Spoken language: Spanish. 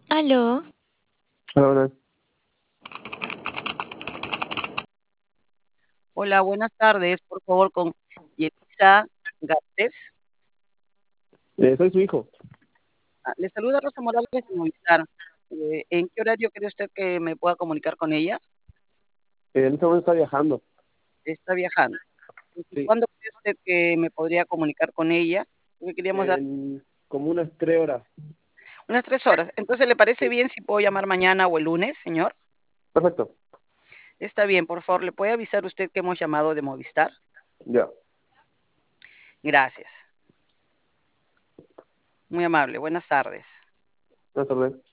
Aló, Hola, Hola, buenas tardes. Por favor, con Yelisa Garcés. soy su hijo. Le saluda Rosa Morales de Movistar. ¿En qué horario cree usted que me pueda comunicar con ella? En este momento está viajando. Está viajando. ¿Y Sí, cuándo cree usted que me podría comunicar con ella? Porque queríamos dar en como unas 3 horas. unas 3 horas. Entonces, ¿le parece Sí, bien si puedo llamar mañana o el lunes, señor? perfecto. Está bien, por favor, ¿le puede avisar usted que hemos llamado de Movistar? Ya, Gracias. Muy amable. Buenas tardes. buenas tardes.